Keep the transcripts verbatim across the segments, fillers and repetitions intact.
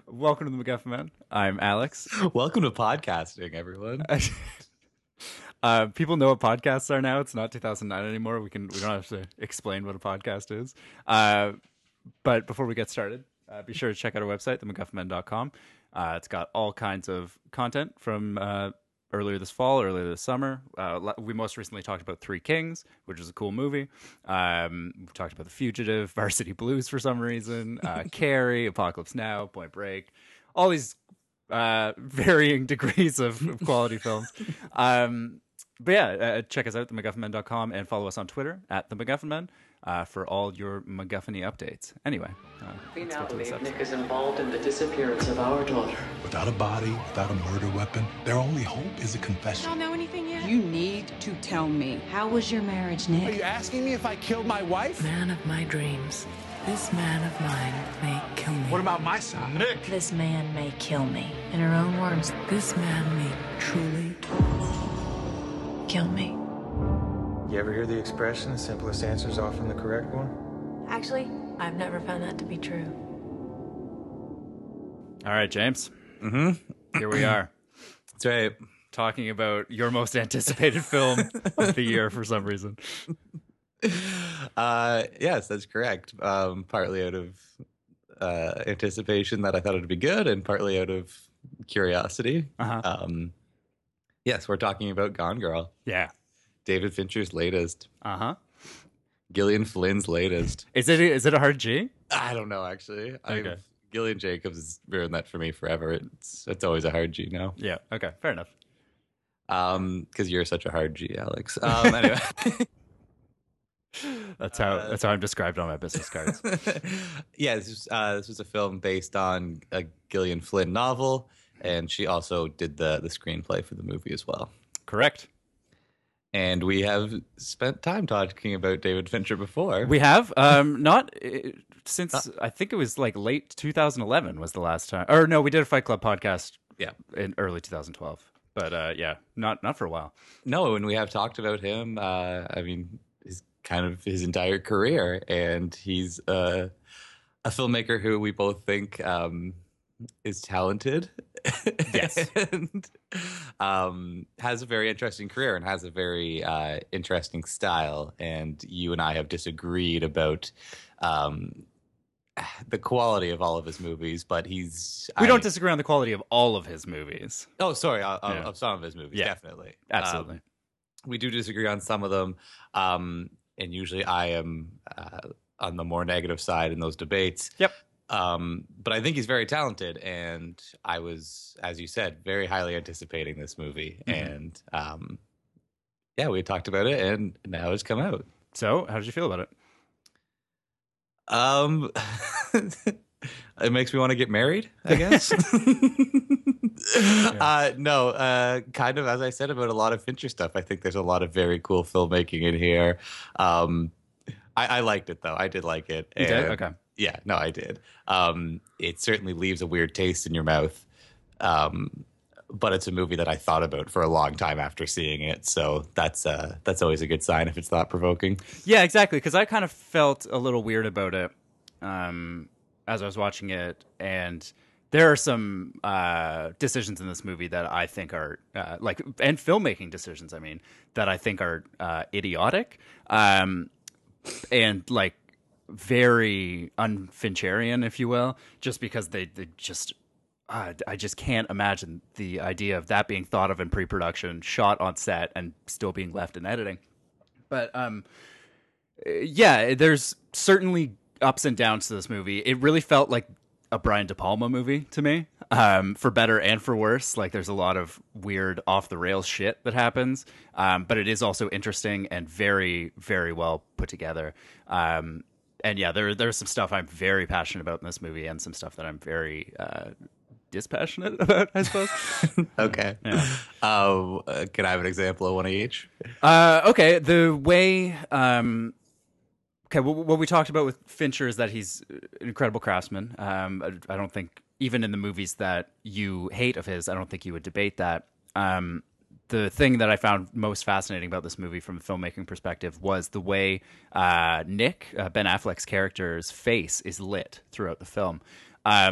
Welcome to the MacGuffin Man. I'm Alex. Welcome to podcasting, everyone. uh, people know what podcasts are now. It's not two thousand nine anymore. We can we don't have to explain what a podcast is. Uh, but before we get started, uh, be sure to check out our website, the macguffin man dot com. Uh, it's got all kinds of content from uh, earlier this fall, earlier this summer. Uh, we most recently talked about Three Kings, which is a cool movie. Um, we talked about The Fugitive, Varsity Blues for some reason, uh, Carrie, Apocalypse Now, Point Break, all these uh, varying degrees of, of quality films. Um, but yeah, uh, check us out, the macguffin man dot com, and follow us on Twitter at the MacGuffin Man uh, for all your MacGuffin-y updates. Anyway, uh, we now believe Nick is involved in the disappearance of our daughter. Without a body, without a murder weapon, their only hope is a confession. I don't know anything yet. You need to tell me. How was your marriage, Nick? Are you asking me if I killed my wife? Man of my dreams. This man of mine may kill me. What about my son, Nick? This man may kill me. In her own words, this man may truly kill me. You ever hear the expression, the simplest answer is often the correct one? Actually, I've never found that to be true. All right, James. Mm-hmm. Here we are. That's right. Talking about your most anticipated film of the year for some reason. Uh, yes, that's correct. Um, partly out of uh, anticipation that I thought it would be good, and partly out of curiosity. Uh-huh. Um, yes, we're talking about Gone Girl. Yeah. David Fincher's latest. Uh-huh. Gillian Flynn's latest. Is it is it a hard G? I don't know, actually. Okay. I've, Gillian Jacobs has ruined that for me forever. It's it's always a hard G now. Yeah, okay, fair enough. Um, because you're such a hard G, Alex. Um, anyway. That's how uh, that's how I'm described on my business cards. yeah, this was, uh, this was a film based on a Gillian Flynn novel, and she also did the the screenplay for the movie as well. Correct. And we have spent time talking about David Fincher before. We have um, not uh, since uh, I think it was like late two thousand eleven was the last time. Or no, we did a Fight Club podcast. Yeah, in early two thousand twelve. But uh, yeah, not not for a while. No, and we have talked about him. Uh, I mean, his kind of his entire career, and he's uh, a filmmaker who we both think um, is talented. Yes, and um, has a very interesting career and has a very uh, interesting style. And you and I have disagreed about um, the quality of all of his movies, but he's we I, don't disagree on the quality of all of his movies. Oh, sorry, uh, yeah. of some of his movies, yeah. definitely, Absolutely. Um, we do disagree on some of them, um, and usually I am uh, on the more negative side in those debates. Yep. Um, but I think he's very talented, and I was, as you said, very highly anticipating this movie, mm-hmm. and um, yeah, we talked about it, and now it's come out. So, how did you feel about it? Um, it makes me want to get married, I guess. yeah. uh, no, uh, kind of as I said about a lot of Fincher stuff. I think there's a lot of very cool filmmaking in here. Um, I, I liked it though. I did like it. You and, did? Okay. Yeah, no, I did. Um, it certainly leaves a weird taste in your mouth. Um, but it's a movie that I thought about for a long time after seeing it. So that's uh, that's always a good sign if it's thought provoking. Yeah, exactly. Because I kind of felt a little weird about it um, as I was watching it, and there are some uh, decisions in this movie that I think are uh, like, and filmmaking decisions. I mean, that I think are uh, idiotic, um, and like very un-Fincherian, if you will, just because they they just. Uh, I just can't imagine the idea of that being thought of in pre-production, shot on set, and still being left in editing. But um, yeah, there's certainly ups and downs to this movie. It really felt like a Brian De Palma movie to me, um, for better and for worse. Like, there's a lot of weird off-the-rails shit that happens, um, but it is also interesting and very, very well put together. Um, and yeah, there there's some stuff I'm very passionate about in this movie, and some stuff that I'm very uh, dispassionate about, I suppose. Okay. Yeah. Uh, uh, can I have an example of one of each? Uh, okay. The way, um, okay, what, what we talked about with Fincher is that he's an incredible craftsman. Um, I, I don't think, even in the movies that you hate of his, I don't think you would debate that. Um, the thing that I found most fascinating about this movie from a filmmaking perspective was the way uh, Nick, uh, Ben Affleck's character's face is lit throughout the film. Um,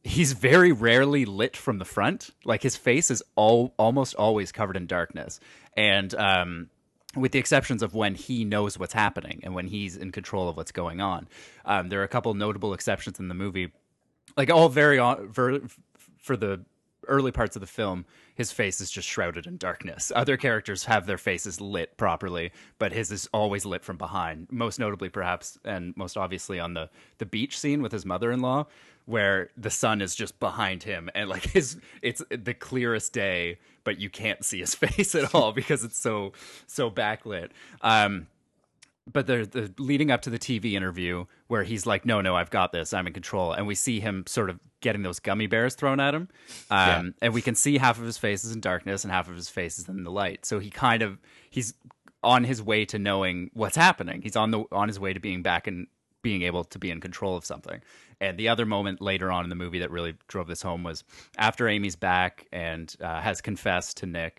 he's very rarely lit from the front. Like his face is all almost always covered in darkness, and um, with the exceptions of when he knows what's happening and when he's in control of what's going on. Um, there are a couple notable exceptions in the movie, like all very on, for, for the early parts of the film, his face is just shrouded in darkness. Other characters have their faces lit properly, but his is always lit from behind. Most notably, perhaps, and most obviously on the, the beach scene with his mother-in-law, where the sun is just behind him and like his, it's the clearest day, but you can't see his face at all because it's so, so backlit. Um, But the, the leading up to the T V interview where he's like, no, no, I've got this. I'm in control. And we see him sort of getting those gummy bears thrown at him. Um, yeah. And we can see half of his face is in darkness and half of his face is in the light. So he kind of, he's on his way to knowing what's happening. He's on the on his way to being back and being able to be in control of something. And the other moment later on in the movie that really drove this home was after Amy's back and uh, has confessed to Nick.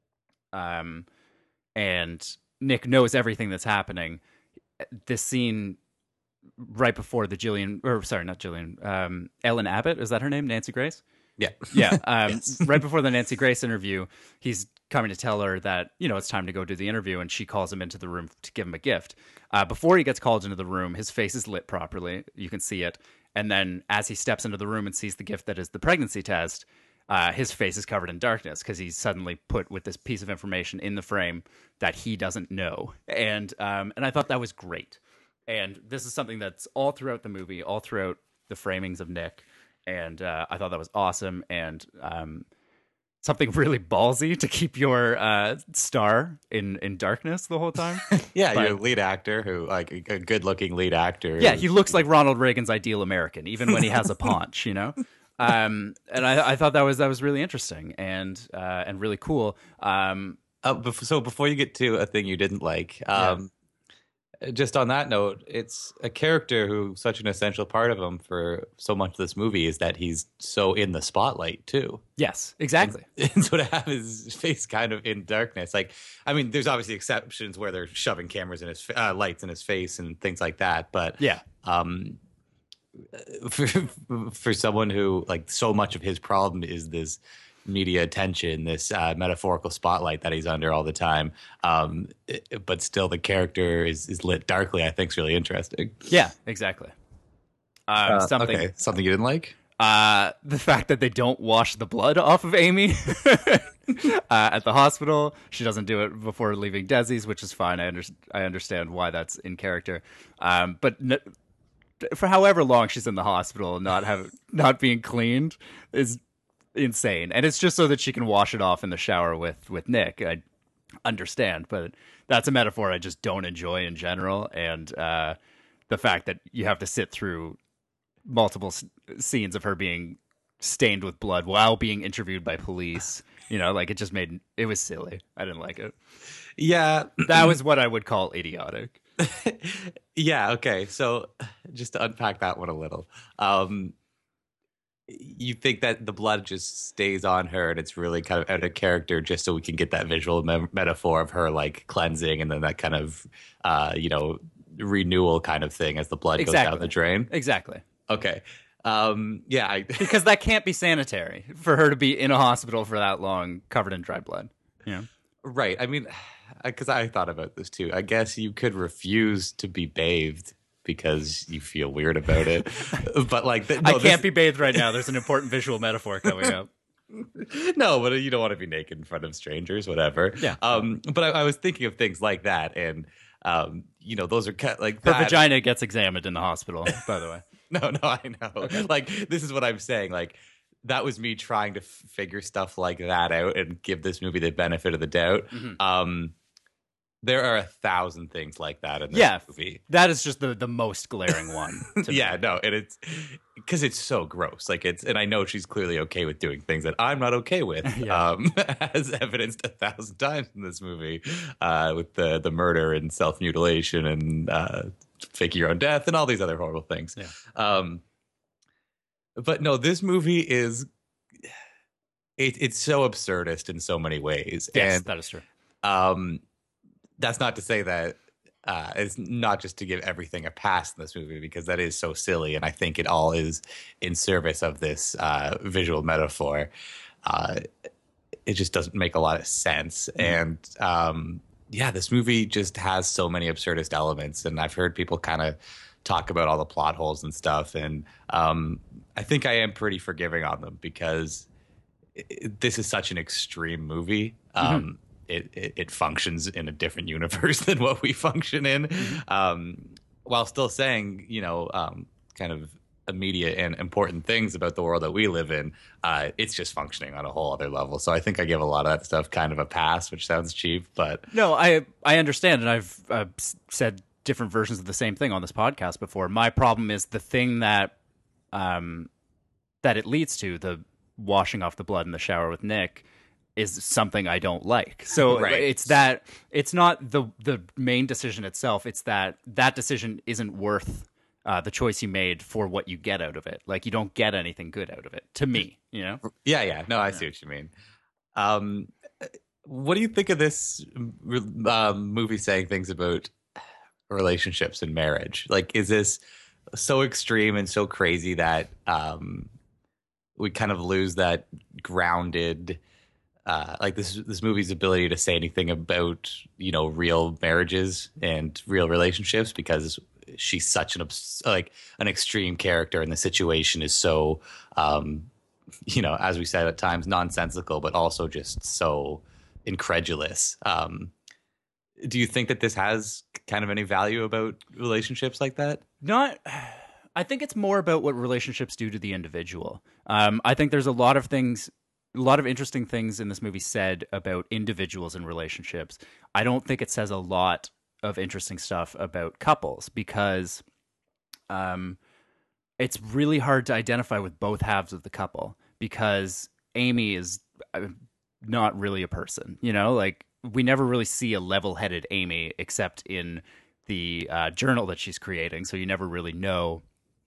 Um, and Nick knows everything that's happening. This scene right before the Jillian, or sorry, not Jillian, um, Ellen Abbott, is that her name? Nancy Grace? Yeah. Yeah. Um, yes. Right before the Nancy Grace interview, he's coming to tell her that, you know, it's time to go do the interview, and she calls him into the room to give him a gift. Uh, before he gets called into the room, his face is lit properly. You can see it. And then as he steps into the room and sees the gift that is the pregnancy test, Uh, his face is covered in darkness because he's suddenly put with this piece of information in the frame that he doesn't know. And um, and I thought that was great. And this is something that's all throughout the movie, all throughout the framings of Nick. And uh, I thought that was awesome. And um, something really ballsy to keep your uh, star in, in darkness the whole time. Yeah, but, you're a lead actor who, like, a good-looking lead actor. Yeah, he looks like Ronald Reagan's ideal American, even when he has a paunch, you know? um, and I, I thought that was that was really interesting and uh, and really cool. Um, uh, bef- so before you get to a thing you didn't like, um, yeah. just on that note, it's a character who such an essential part of him for so much of this movie is that he's so in the spotlight too. Yes, exactly. And, and so to have his face kind of in darkness, like, I mean, there's obviously exceptions where they're shoving cameras in his uh, lights in his face and things like that, but yeah. Um, For, for someone who, like, so much of his problem is this media attention, this uh, metaphorical spotlight that he's under all the time, um, it, but still the character is, is lit darkly, I think is really interesting. Yeah, exactly. Um, uh, something, okay, something you didn't like? Uh, the fact that they don't wash the blood off of Amy uh, at the hospital. She doesn't do it before leaving Desi's, which is fine. I, under, I understand why that's in character. Um, but... No, for however long she's in the hospital, not have not being cleaned is insane, and it's just so that she can wash it off in the shower with with Nick. I understand, but that's a metaphor I just don't enjoy in general, and uh, the fact that you have to sit through multiple s- scenes of her being stained with blood while being interviewed by police, you know, like it just made it was silly. I didn't like it. Yeah, that was what I would call idiotic. Yeah, okay. So just to unpack that one a little, um, you think that the blood just stays on her and it's really kind of out of character just so we can get that visual me- metaphor of her like cleansing and then that kind of, uh, you know, renewal kind of thing as the blood exactly. goes down the drain? Exactly. Okay. Um, yeah. I because that can't be sanitary for her to be in a hospital for that long covered in dry blood. You know? Right. I mean... Because I thought about this too. I guess you could refuse to be bathed because you feel weird about it. But like, th- no, I can't this... be bathed right now. There's an important visual metaphor coming up. No, but you don't want to be naked in front of strangers, whatever. Yeah. Um, but I, I was thinking of things like that, and um, you know, those are kind of like her that. vagina gets examined in the hospital. By the way. No, no, I know. Okay. Like this is what I'm saying. Like. That was me trying to f- figure stuff like that out and give this movie the benefit of the doubt. Mm-hmm. Um, there are a thousand things like that in this yeah, movie. That is just the, the most glaring one. To yeah, me. no, and it's because it's so gross. Like it's, and I know she's clearly okay with doing things that I'm not okay with, yeah. um, as evidenced a thousand times in this movie, uh, with the the murder and self mutilation and uh, faking your own death and all these other horrible things. Yeah. Um, But no, this movie is it, it's so absurdist in so many ways. Yes, and, that is true. Um, that's not to say that uh, it's not just to give everything a pass in this movie, because that is so silly, and I think it all is in service of this uh, visual metaphor. Uh, it just doesn't make a lot of sense, mm-hmm. and um, yeah, this movie just has so many absurdist elements, and I've heard people kind of talk about all the plot holes and stuff, and um, I think I am pretty forgiving on them, because it, this is such an extreme movie. Um, mm-hmm. it, it, it functions in a different universe than what we function in, mm-hmm. um, while still saying, you know, um, kind of immediate and important things about the world that we live in. Uh, it's just functioning on a whole other level. So I think I give a lot of that stuff kind of a pass, which sounds cheap, but no, I I understand, and I've uh, said different versions of the same thing on this podcast before. My problem is the thing that um that it leads to, the washing off the blood in the shower with Nick, is something I don't like. So right. it's that it's not the the main decision itself, it's that that decision isn't worth uh the choice you made for what you get out of it. Like, you don't get anything good out of it, to me, you know? Yeah, yeah. No, I yeah. see what you mean. Um what do you think of this um, movie saying things about relationships and marriage? Like, is this so extreme and so crazy that um we kind of lose that grounded uh like this this movie's ability to say anything about, you know, real marriages and real relationships, because she's such an like an extreme character, and the situation is so um you know, as we said, at times nonsensical, but also just so incredulous. um Do you think that this has kind of any value about relationships like that? Not, I think it's more about what relationships do to the individual. Um, I think there's a lot of things, a lot of interesting things in this movie said about individuals and relationships. I don't think it says a lot of interesting stuff about couples, because um, it's really hard to identify with both halves of the couple, because Amy is not really a person, you know, like, we never really see a level-headed Amy except in the uh, journal that she's creating. So you never really know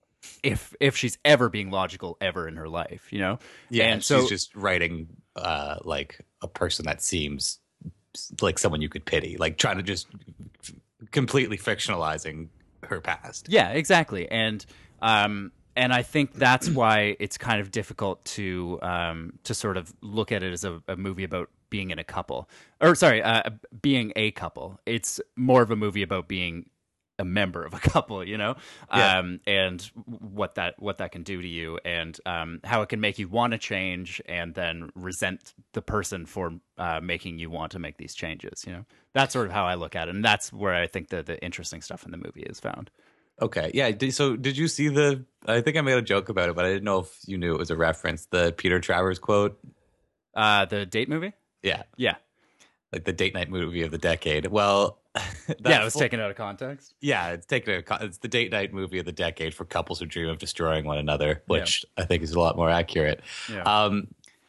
if if she's ever being logical ever in her life, you know? Yeah, and she's so, just writing uh, like a person that seems like someone you could pity, like trying to just completely fictionalizing her past. Yeah, exactly. And um, and I think that's why it's kind of difficult to um, to sort of look at it as a, a movie about being in a couple, or sorry, uh, being a couple. It's more of a movie about being a member of a couple, you know, yeah. um, and what that what that can do to you, and um, how it can make you want to change, and then resent the person for uh, making you want to make these changes. You know, that's sort of how I look at it, and that's where I think the the interesting stuff in the movie is found. Okay, yeah. So, did you see the? I think I made a joke about it, but I didn't know if you knew it was a reference. The Peter Travers quote, uh, the date movie. Yeah. Yeah. Like the date night movie of the decade. Well, yeah, it was full, taken out of context. Yeah, it's taken out of context. It's the date night movie of the decade for couples who dream of destroying one another, which yeah. I think is a lot more accurate. Yeah. Um,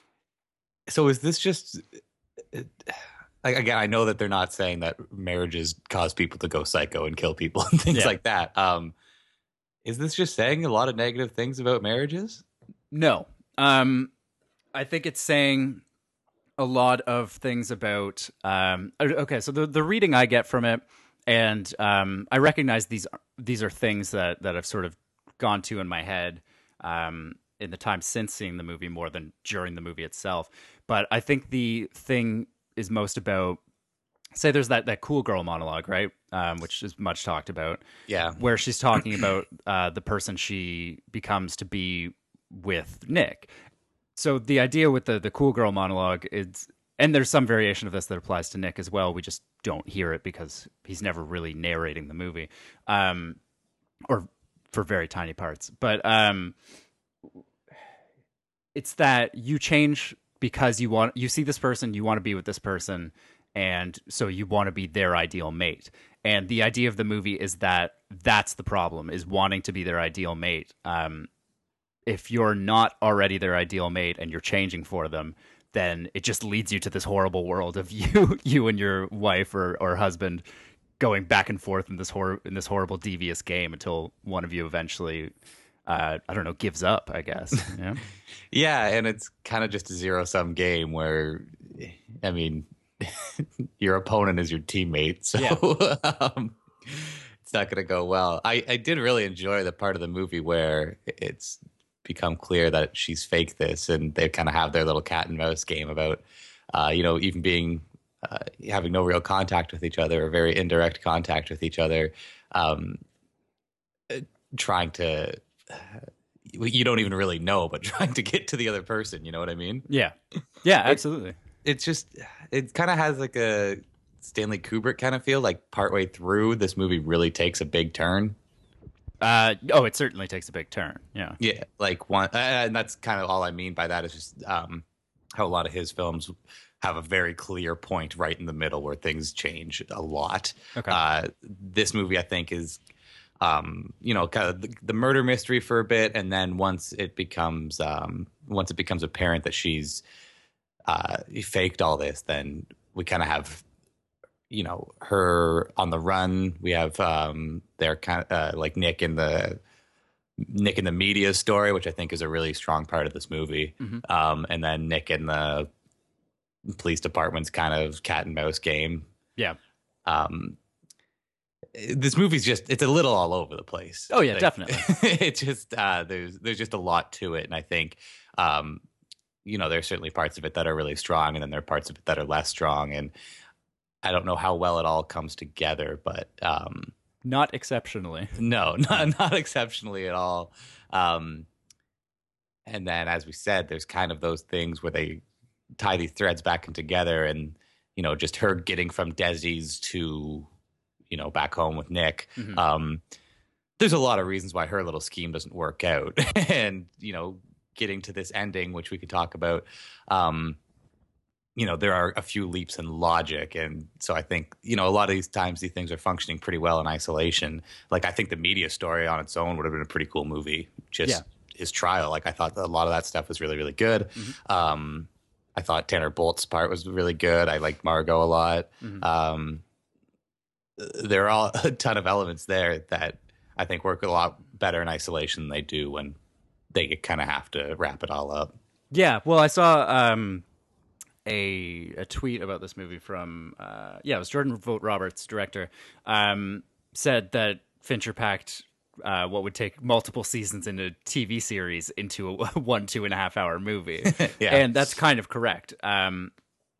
so is this just, like, again, I know that they're not saying that marriages cause people to go psycho and kill people and things yeah. like that. Um, is this just saying a lot of negative things about marriages? No. Um, I think it's saying a lot of things about um okay so the the reading I get from it, and um I recognize these these are things that that I've sort of gone to in my head um in the time since seeing the movie more than during the movie itself, but I think the thing is most about, say there's that that cool girl monologue, right, um which is much talked about, yeah where she's talking about uh the person she becomes to be with Nick. So the idea with the, the cool girl monologue is, and there's some variation of this that applies to Nick as well, we just don't hear it because he's never really narrating the movie, um, or for very tiny parts. But um, it's that you change because you want, you see this person, you want to be with this person, and so you want to be their ideal mate. And the idea of the movie is that that's the problem, is wanting to be their ideal mate. Um, if you're not already their ideal mate and you're changing for them, then it just leads you to this horrible world of you, you and your wife or, or husband going back and forth in this hor- in this horrible devious game until one of you eventually, uh, I don't know, gives up, I guess. Yeah, yeah, and it's kind of just a zero sum game where, I mean, your opponent is your teammate, so yeah. um, it's not going to go well. I, I did really enjoy the part of the movie where it's become clear that she's faked this, and they kind of have their little cat and mouse game about, uh, you know, even being uh, having no real contact with each other or very indirect contact with each other, um, trying to. You don't even really know, but trying to get to the other person. You know what I mean? Yeah, yeah, absolutely. It, it's just, it kind of has like a Stanley Kubrick kind of feel. Like partway through, this movie really takes a big turn. Uh, oh, it certainly takes a big turn. Yeah, yeah. Like one, uh, and that's kind of all I mean by that is just um, how a lot of his films have a very clear point right in the middle where things change a lot. Okay. Uh, this movie, I think, is. Um, you know, kind of the, the murder mystery for a bit, and then once it becomes um, once it becomes apparent that she's uh, faked all this, then we kind of have, you know, her on the run. We have um, their kind of uh, like Nick in the Nick in the media story, which I think is a really strong part of this movie, mm-hmm. um, and then Nick in the police department's kind of cat and mouse game. Yeah. Um, This movie's just, it's a little all over the place. Oh, yeah, like, definitely. It's just, uh, there's there's just a lot to it. And I think, um, you know, there's certainly parts of it that are really strong, and then there are parts of it that are less strong. And I don't know how well it all comes together, but. Um, not exceptionally. No, not, not exceptionally at all. Um, and then, as we said, there's kind of those things where they tie these threads back in together, and, you know, just her getting from Desi's to. You know, back home with Nick. Mm-hmm. Um, there's a lot of reasons why her little scheme doesn't work out. And, you know, getting to this ending, which we could talk about, um, you know, there are a few leaps in logic. And so I think, you know, a lot of these times these things are functioning pretty well in isolation. Like, I think the media story on its own would have been a pretty cool movie. Just yeah. his trial. Like, I thought a lot of that stuff was really, really good. Mm-hmm. Um, I thought Tanner Bolt's part was really good. I liked Margot a lot. Mm-hmm. Um, there are a ton of elements there that I think work a lot better in isolation than they do when they kind of have to wrap it all up. Yeah, well, I saw um, a a tweet about this movie from uh, yeah, it was Jordan Vogt Roberts, director, um, said that Fincher packed uh, what would take multiple seasons in a T V series into a one two and a half hour movie, yeah. And that's kind of correct. Um,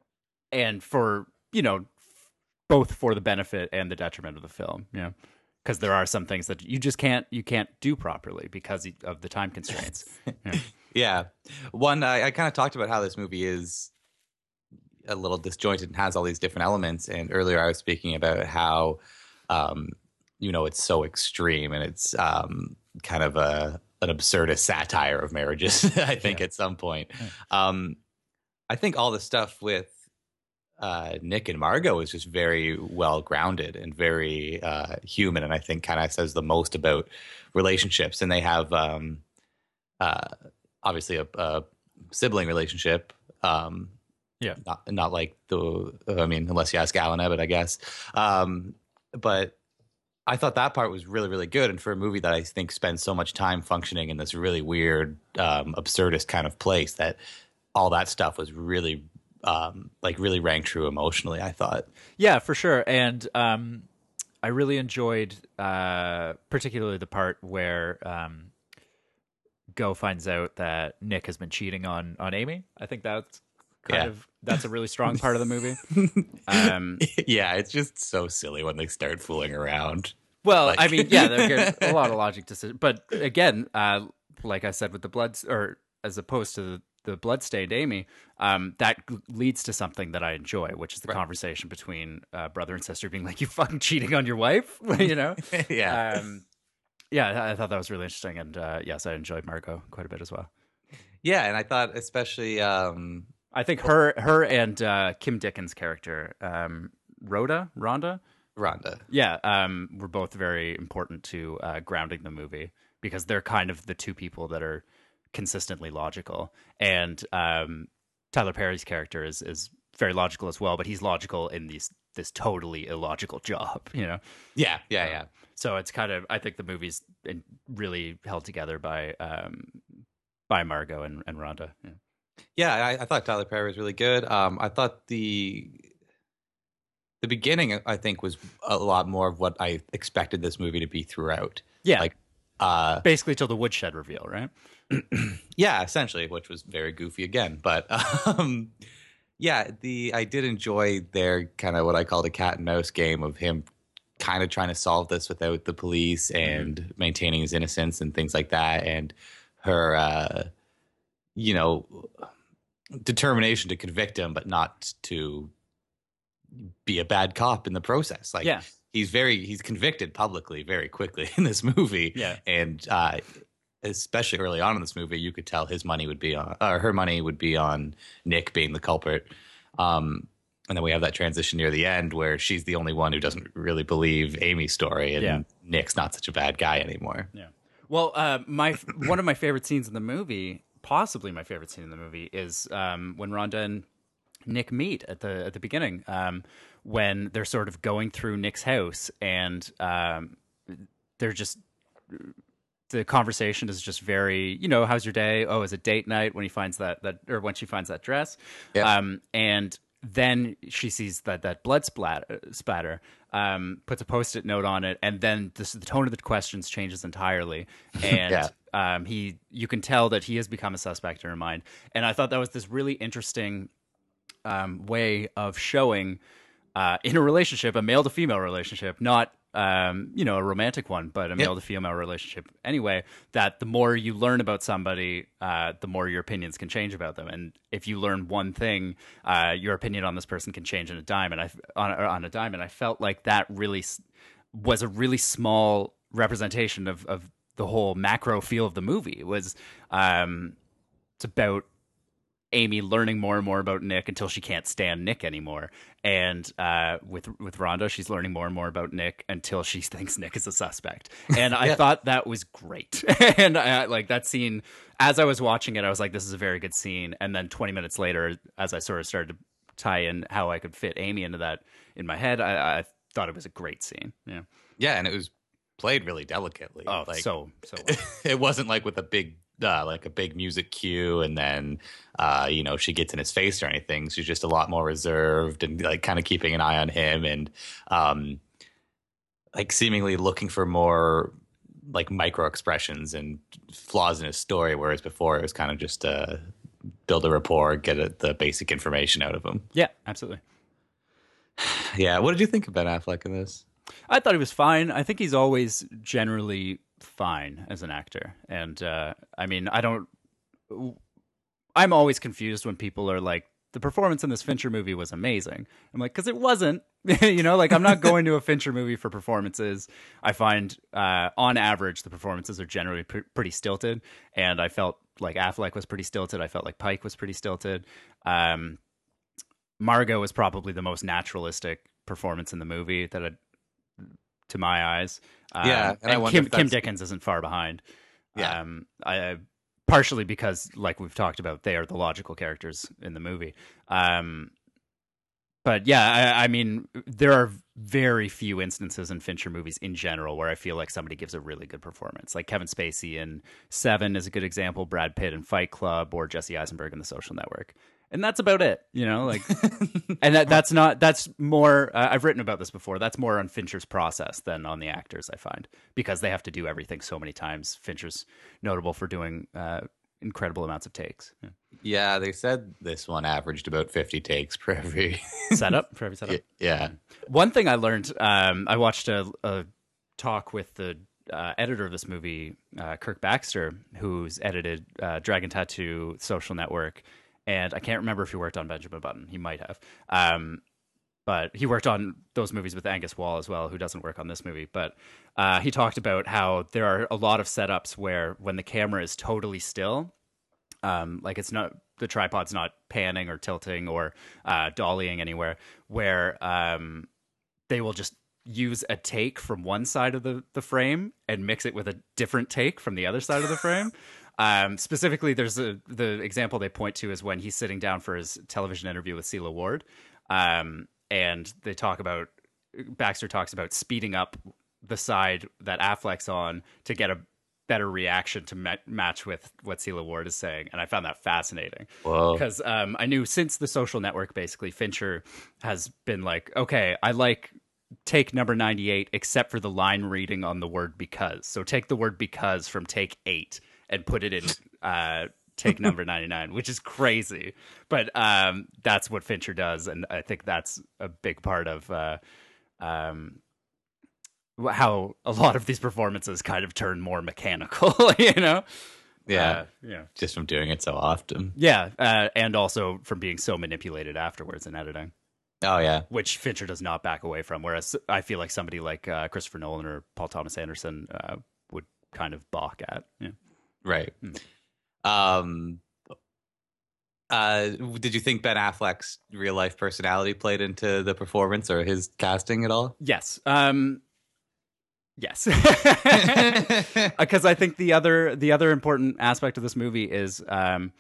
and for you know. Both for the benefit and the detriment of the film, you know, because there are some things that you just can't you can't do properly because of the time constraints. Yeah, yeah. One, I, I kind of talked about how this movie is a little disjointed and has all these different elements. And earlier, I was speaking about how, um, you know, it's so extreme and it's um, kind of a an absurdist satire of marriages. I think yeah. at some point, um, I think all the stuff with. Uh, Nick and Margot is just very well grounded and very uh, human, and I think kind of says the most about relationships. And they have um, uh, obviously a, a sibling relationship. Um, yeah, not not like the I mean, unless you ask Alan Ebbett, I guess. Um, but I thought that part was really really good, and for a movie that I think spends so much time functioning in this really weird, um, absurdist kind of place, that all that stuff was really. Um, like really rang true emotionally, I thought. Yeah, for sure. And um, I really enjoyed uh, particularly the part where um, Go finds out that Nick has been cheating on, on Amy. I think that's kind yeah. of that's a really strong part of the movie. Um, yeah, it's just so silly when they start fooling around. Well, like... I mean, yeah, there's a lot of logic to, but again, uh, like I said with the blood, or as opposed to the the bloodstained Amy, um, that leads to something that I enjoy, which is the right. conversation between uh, brother and sister being like, you fucking cheating on your wife, you know? yeah. Um, yeah, I thought that was really interesting. And uh, yes, I enjoyed Margot quite a bit as well. Yeah, and I thought especially... Um... I think her her and uh, Kim Dickens' character, um, Rhoda, Rhonda? Rhonda. Yeah, um, were both very important to uh, grounding the movie because they're kind of the two people that are consistently logical, and um Tyler Perry's character is is very logical as well, but he's logical in these this totally illogical job, you know. Yeah, yeah, yeah. Um, so it's kind of I think the movie's really held together by um by Margot and, and Rhonda. Yeah, yeah I, I thought Tyler Perry was really good. Um, I thought the the beginning, I think, was a lot more of what I expected this movie to be throughout. Yeah. Like, uh, basically till the woodshed reveal, right? yeah, essentially, which was very goofy again. But um, yeah, the I did enjoy their kind of what I call the cat and mouse game of him kind of trying to solve this without the police and mm-hmm. maintaining his innocence and things like that. And her, uh, you know, determination to convict him, but not to be a bad cop in the process. Like, yeah. he's very, he's convicted publicly very quickly in this movie. Yeah. And uh, especially early on in this movie, you could tell his money would be on, or her money would be on Nick being the culprit. Um, and then we have that transition near the end where she's the only one who doesn't really believe Amy's story, and yeah. Nick's not such a bad guy anymore. Yeah. Well, uh, my one of my favorite scenes in the movie, possibly my favorite scene in the movie, is um, when Rhonda and Nick meet at the at the beginning, um, when they're sort of going through Nick's house, and um, they're just the conversation is just very, you know, how's your day? Oh, is it date night? When he finds that that or when she finds that dress, yeah. um, and then she sees that that blood splatter, spatter, um, puts a post-it note on it, and then this, the tone of the questions changes entirely. And yeah. um, he, you can tell that he has become a suspect in her mind. And I thought that was this really interesting um, way of showing uh, in a relationship, a male to female relationship, not um, you know, a romantic one, but a male yep. to female relationship anyway, that the more you learn about somebody, uh, the more your opinions can change about them. And if you learn one thing, uh, your opinion on this person can change in a dime. And I, on, on a dime. And I felt like that really was a really small representation of, of the whole macro feel of the movie. It was, um, it's about Amy learning more and more about Nick until she can't stand Nick anymore. And uh, with with Rhonda, she's learning more and more about Nick until she thinks Nick is a suspect. And I yeah. thought that was great. And I, like that scene, as I was watching it, I was like, this is a very good scene. And then twenty minutes later, as I sort of started to tie in how I could fit Amy into that in my head, I, I thought it was a great scene. Yeah. Yeah, and it was played really delicately. Oh, like, so, so well. It wasn't like with a big Uh, like a big music cue, and then uh, you know, she gets in his face or anything. She's just a lot more reserved and like kind of keeping an eye on him, and um, like seemingly looking for more like micro expressions and flaws in his story. Whereas before it was kind of just uh, build a rapport, get a, the basic information out of him. Yeah, absolutely. Yeah, what did you think of Ben Affleck in this? I thought he was fine. I think he's always generally fine as an actor. And uh, I mean, I don't, I'm always confused when people are like, the performance in this Fincher movie was amazing. I'm like, because it wasn't, you know, like I'm not going to a Fincher movie for performances. I find uh, on average, the performances are generally pr- pretty stilted. And I felt like Affleck was pretty stilted. I felt like Pike was pretty stilted. Um, Margot was probably the most naturalistic performance in the movie that I, to my eyes. Um, yeah, and, and I wonder Kim, if that's... Kim Dickens isn't far behind. Yeah, um, I partially because, like we've talked about, they are the logical characters in the movie. Um, but yeah, I, I mean, there are very few instances in Fincher movies in general where I feel like somebody gives a really good performance. Like Kevin Spacey in Seven is a good example, Brad Pitt in Fight Club, or Jesse Eisenberg in The Social Network. And that's about it, you know, like, and that that's not, that's more, uh, I've written about this before. That's more on Fincher's process than on the actors, I find, because they have to do everything so many times. Fincher's notable for doing uh, incredible amounts of takes. Yeah. yeah, they said this one averaged about fifty takes per every setup, for every setup. Yeah. One thing I learned, um, I watched a, a talk with the uh, editor of this movie, uh, Kirk Baxter, who's edited uh, Dragon Tattoo, Social Network. And I can't remember if he worked on Benjamin Button. He might have. Um, but he worked on those movies with Angus Wall as well, who doesn't work on this movie. But uh, he talked about how there are a lot of setups where when the camera is totally still, um, like it's not, the tripod's not panning or tilting or uh, dollying anywhere, where um, they will just use a take from one side of the, the frame and mix it with a different take from the other side of the frame. Um, specifically, there's a, the example they point to is when he's sitting down for his television interview with Celia Ward. Um, and they talk about, Baxter talks about speeding up the side that Affleck's on to get a better reaction to ma- match with what Celia Ward is saying, and I found that fascinating. Whoa. Because um, I knew since The Social Network, basically, Fincher has been like, okay, I like take number ninety-eight, except for the line reading on the word because. So take the word because from take eight and put it in uh, take number ninety-nine, which is crazy. But um, that's what Fincher does, and I think that's a big part of uh, um, how a lot of these performances kind of turn more mechanical, you know? Yeah. Uh, yeah. Just from doing it so often. Yeah, uh, and also from being so manipulated afterwards in editing. Oh, yeah. Which Fincher does not back away from, whereas I feel like somebody like uh, Christopher Nolan or Paul Thomas Anderson uh, would kind of balk at. Yeah. Right. Um, uh, did you think Ben Affleck's real life personality played into the performance or his casting at all? Yes. Um, yes. Because I think the other the other important aspect of this movie is um,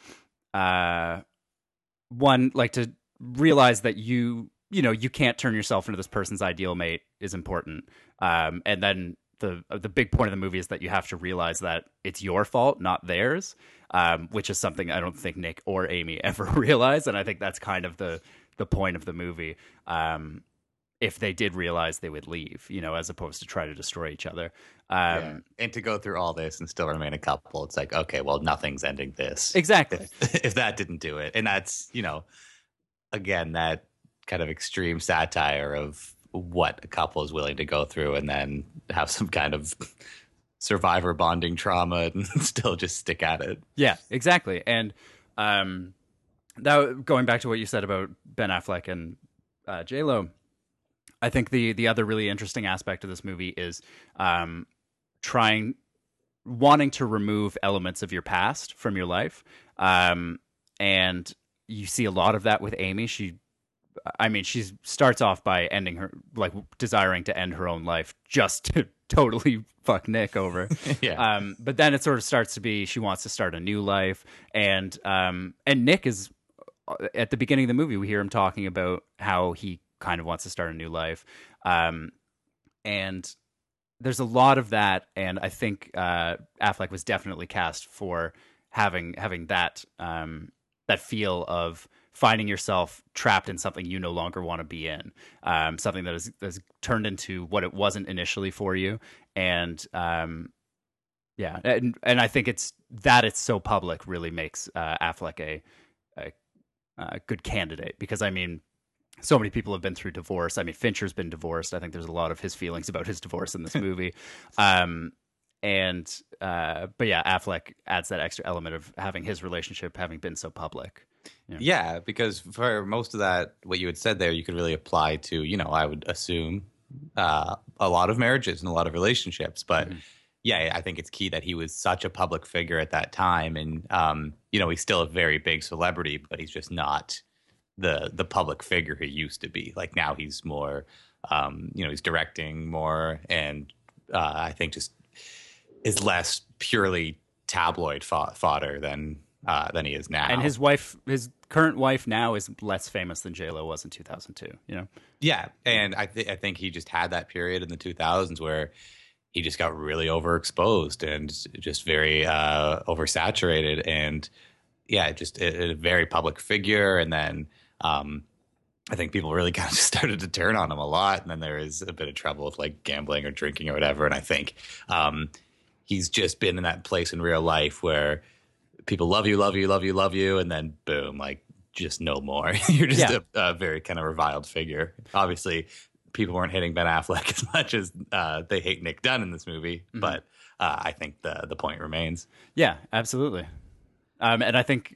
uh, one, like to realize that you you know you can't turn yourself into this person's ideal mate is important, um, and then the the big point of the movie is that you have to realize that it's your fault, not theirs, um, which is something I don't think Nick or Amy ever realize, and I think that's kind of the the point of the movie. Um, if they did realize, they would leave, you know, as opposed to try to destroy each other. Um, yeah. And to go through all this and still remain a couple, it's like, okay, well, nothing's ending this. Exactly. If, if that didn't do it. And that's, you know, again, that kind of extreme satire of what a couple is willing to go through and then have some kind of survivor bonding trauma and still just stick at it. Yeah, exactly. And um, that going back to what you said about Ben Affleck and uh, J-Lo, I think the the other really interesting aspect of this movie is um, trying, wanting to remove elements of your past from your life. Um, and you see a lot of that with Amy. She, I mean, she starts off by ending her, like desiring to end her own life just to totally fuck Nick over. Yeah. Um, but then it sort of starts to be, she wants to start a new life. And, um, and Nick is, at the beginning of the movie, we hear him talking about how he kind of wants to start a new life. Um, and there's a lot of that. And I think uh, Affleck was definitely cast for having, having that, um, that feel of finding yourself trapped in something you no longer want to be in, um, something that is, has turned into what it wasn't initially for you. And um, yeah, and, and I think it's that it's so public really makes uh, Affleck a, a, a good candidate, because I mean, so many people have been through divorce. I mean, Fincher's been divorced. I think there's a lot of his feelings about his divorce in this movie. um, and uh, but yeah, Affleck adds that extra element of having his relationship having been so public. Yeah. yeah, because for most of that, what you had said there, you could really apply to, you know, I would assume uh, a lot of marriages and a lot of relationships. But mm-hmm. yeah, I think it's key that he was such a public figure at that time. And, um, you know, he's still a very big celebrity, but he's just not the the public figure he used to be. Like now he's more, um, you know, he's directing more. And uh, I think just is less purely tabloid fo- fodder than uh, than he is now. And his wife, his current wife now is less famous than J-Lo was in two thousand two, you know? Yeah. And I, th- I think he just had that period in the two thousands where he just got really overexposed and just very uh, oversaturated. And yeah, just a, a very public figure. And then um, I think people really kind of just started to turn on him a lot. And then there is a bit of trouble with like gambling or drinking or whatever. And I think um, he's just been in that place in real life where people love you, love you, love you, love you. And then boom, like just no more. You're just yeah. a, a very kind of reviled figure. Obviously, people weren't hating Ben Affleck as much as uh, they hate Nick Dunn in this movie. Mm-hmm. But uh, I think the the point remains. Yeah, absolutely. Um, and I think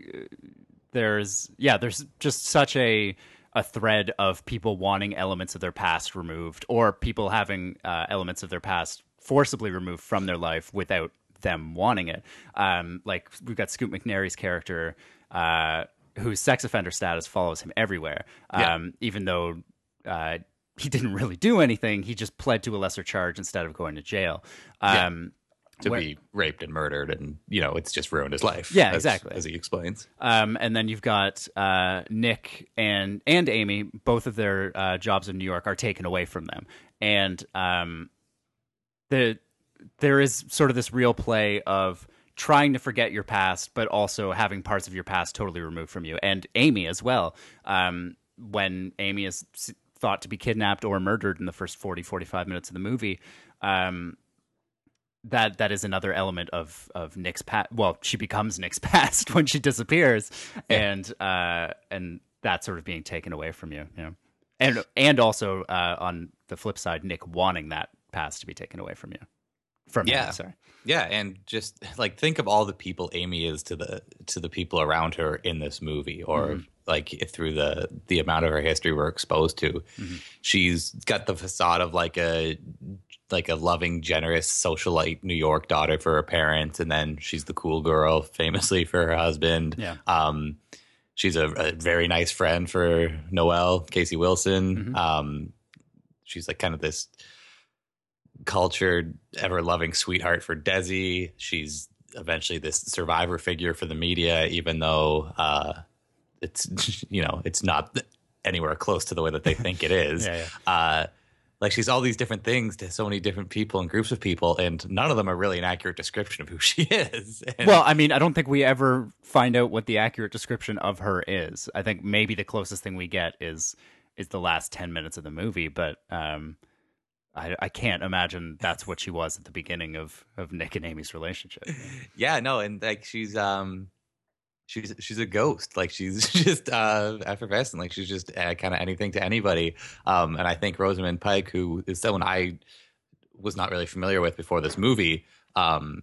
there's, yeah, there's just such a a thread of people wanting elements of their past removed, or people having uh, elements of their past forcibly removed from their life without them wanting it. Um, like we've got Scoot McNairy's character, uh, whose sex offender status follows him everywhere. Um, yeah. Even though uh, he didn't really do anything, he just pled to a lesser charge instead of going to jail. Um, yeah. To where, be raped and murdered, and you know, it's just ruined his life. Yeah, as, exactly, as he explains. Um, and then you've got uh, Nick and and Amy. Both of their uh, jobs in New York are taken away from them, and um, the there is sort of this real play of trying to forget your past, but also having parts of your past totally removed from you. And Amy as well. Um, when Amy is thought to be kidnapped or murdered in the first forty, forty-five minutes of the movie, um, that that is another element of of Nick's past. Well, she becomes Nick's past when she disappears, yeah. and uh, and that's sort of being taken away from you. You know, and and also uh, on the flip side, Nick wanting that past to be taken away from you. From yeah, him, sorry. Yeah, and just like think of all the people Amy is to the to the people around her in this movie, or mm-hmm. like through the the amount of her history we're exposed to. Mm-hmm. She's got the facade of like a like a loving, generous, socialite New York daughter for her parents, and then she's the cool girl, famously, for her husband. Yeah. Um, she's a, a very nice friend for Noelle, Casey Wilson. Mm-hmm. Um, she's like kind of this cultured, ever-loving sweetheart for Desi. She's eventually this survivor figure for the media, even though uh, it's you know it's not anywhere close to the way that they think it is. yeah, yeah. Uh, like she's all these different things to so many different people and groups of people, and none of them are really an accurate description of who she is. And well, I mean, I don't think we ever find out what the accurate description of her is. I think maybe the closest thing we get is is the last ten minutes of the movie, but um, I, I can't imagine that's what she was at the beginning of, of Nick and Amy's relationship. Yeah, no, and like she's um she's she's a ghost. Like she's just uh, effervescent. Like she's just uh, kind of anything to anybody. Um, and I think Rosamund Pike, who is someone I was not really familiar with before this movie, um,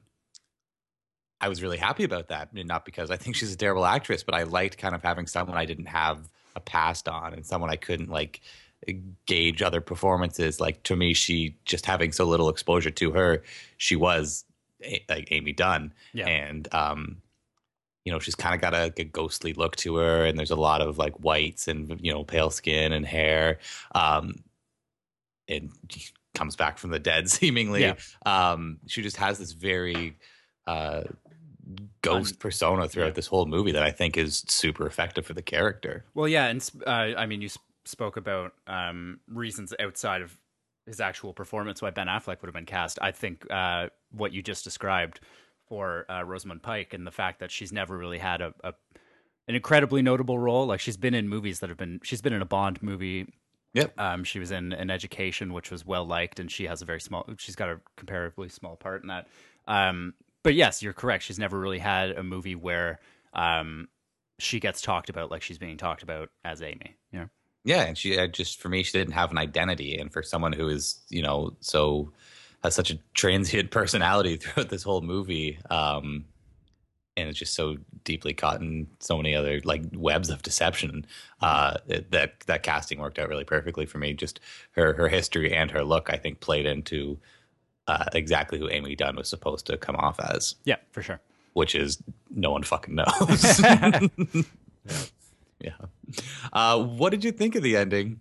I was really happy about that. I mean, not because I think she's a terrible actress, but I liked kind of having someone I didn't have a past on, and someone I couldn't like gauge other performances. Like to me, she just having so little exposure to her, she was a, like Amy Dunn, yeah. and um, you know, she's kind of got a, a ghostly look to her, and there's a lot of like whites and you know pale skin and hair, um, and she comes back from the dead seemingly. Yeah. Um, she just has this very uh, ghost persona throughout yeah. this whole movie that I think is super effective for the character. Well, yeah, and uh, I mean, you sp- spoke about um, reasons outside of his actual performance why Ben Affleck would have been cast. I think uh, what you just described for uh, Rosamund Pike, and the fact that she's never really had a, a an incredibly notable role. Like she's been in movies that have been, she's been in a Bond movie. Yep. Um, she was in An Education, which was well liked, and she has a very small, she's got a comparatively small part in that. Um, but yes, you're correct. She's never really had a movie where um, she gets talked about like she's being talked about as Amy. You know? Yeah, and she uh, just for me, she didn't have an identity, and for someone who is, you know, so has such a transient personality throughout this whole movie, um, and it's just so deeply caught in so many other like webs of deception. Uh, it, that that casting worked out really perfectly for me. Just her her history and her look, I think, played into uh, exactly who Amy Dunn was supposed to come off as. Yeah, for sure. Which is no one fucking knows. yeah. yeah. Uh, what did you think of the ending?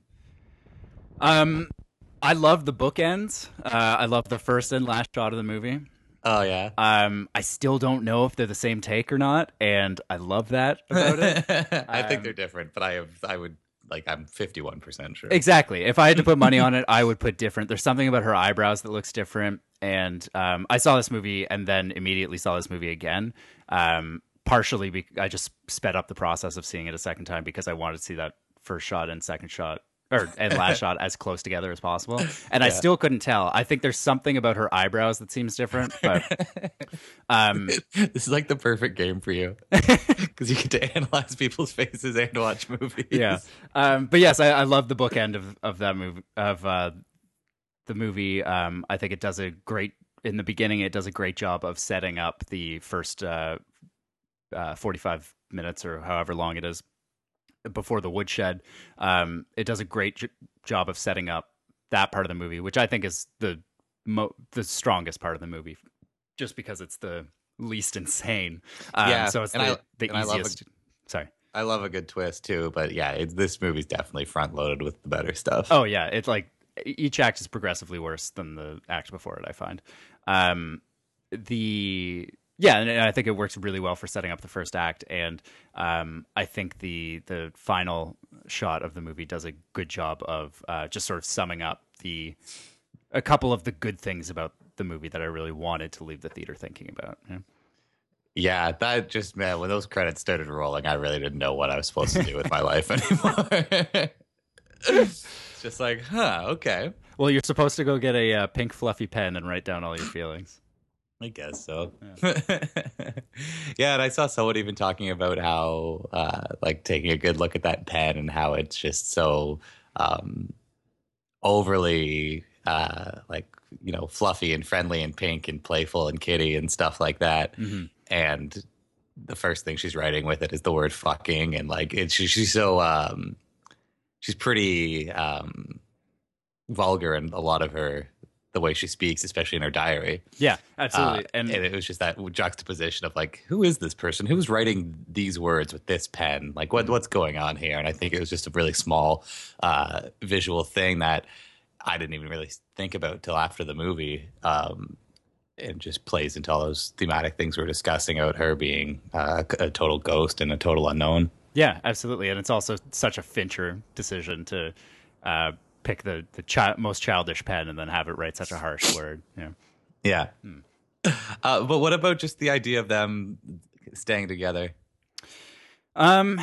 Um, I love the bookends. Uh, I love the first and last shot of the movie. Oh yeah. Um, I still don't know if they're the same take or not, and I love that about it. I um, think they're different, but I have, I would like, I'm fifty-one percent sure. Exactly. If I had to put money on it, I would put different. There's something about her eyebrows that looks different, and um, I saw this movie and then immediately saw this movie again. Um, partially, be- I just sped up the process of seeing it a second time because I wanted to see that first shot and second shot. Or and last shot as close together as possible, and yeah. I still couldn't tell. I think there's something about her eyebrows that seems different, but um, this is like the perfect game for you because you get to analyze people's faces and watch movies. Yeah, um, but yes, I, I love the bookend of of that movie of uh, the movie. Um, I think it does a great in the beginning. It does a great job of setting up the first uh, uh, forty-five minutes or however long it is before the woodshed. Um, it does a great j- job of setting up that part of the movie, which I think is the mo- the strongest part of the movie, just because it's the least insane. Um, yeah, so it's and the, I, the and easiest. I love a, Sorry, I love a good twist too, but yeah, it, this movie's definitely front loaded with the better stuff. Oh yeah, it's like each act is progressively worse than the act before it. I find um, the. Yeah, and I think it works really well for setting up the first act, and um, I think the the final shot of the movie does a good job of uh, just sort of summing up the a couple of the good things about the movie that I really wanted to leave the theater thinking about. Yeah. Yeah, that just, man, when those credits started rolling, I really didn't know what I was supposed to do with my life anymore. It's just like, huh, okay. Well, you're supposed to go get a uh, pink fluffy pen and write down all your feelings. I guess so. Yeah. Yeah, and I saw someone even talking about how, uh, like, taking a good look at that pen and how it's just so um, overly, uh, like, you know, fluffy and friendly and pink and playful and kitty and stuff like that. Mm-hmm. And the first thing she's writing with it is the word fucking. And, like, it's, she, she's so, um, she's pretty um, vulgar in a lot of her, the way she speaks, especially in her diary. Yeah, absolutely. Uh, and, and it was just that juxtaposition of like, who is this person? Who's writing these words with this pen? Like, what what's going on here? And I think it was just a really small uh, visual thing that I didn't even really think about till after the movie. Um, and just plays into all those thematic things we're discussing about her being uh, a total ghost and a total unknown. Yeah, absolutely. And it's also such a Fincher decision to uh, pick the, the chi- most childish pen and then have it write such a harsh word. Yeah. Yeah. Hmm. Uh, but what about just the idea of them staying together? Um,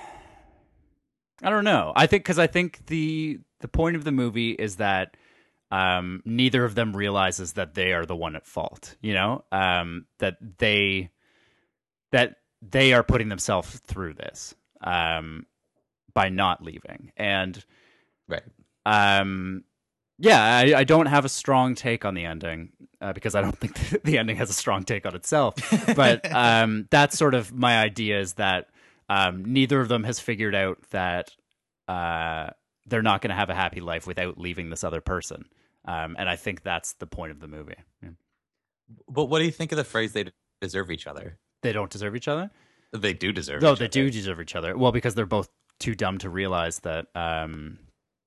I don't know. I think because I think the the point of the movie is that um, neither of them realizes that they are the one at fault. You know, um, that they that they are putting themselves through this um, by not leaving. And right. Um, yeah, I, I don't have a strong take on the ending uh, because I don't think the ending has a strong take on itself. But um, that's sort of my idea is that um, neither of them has figured out that uh, they're not going to have a happy life without leaving this other person. Um, and I think that's the point of the movie. Yeah. But what do you think of the phrase "they deserve each other"? They don't deserve each other? They do deserve No, each they other. do deserve each other. Well, because they're both too dumb to realize that... Um,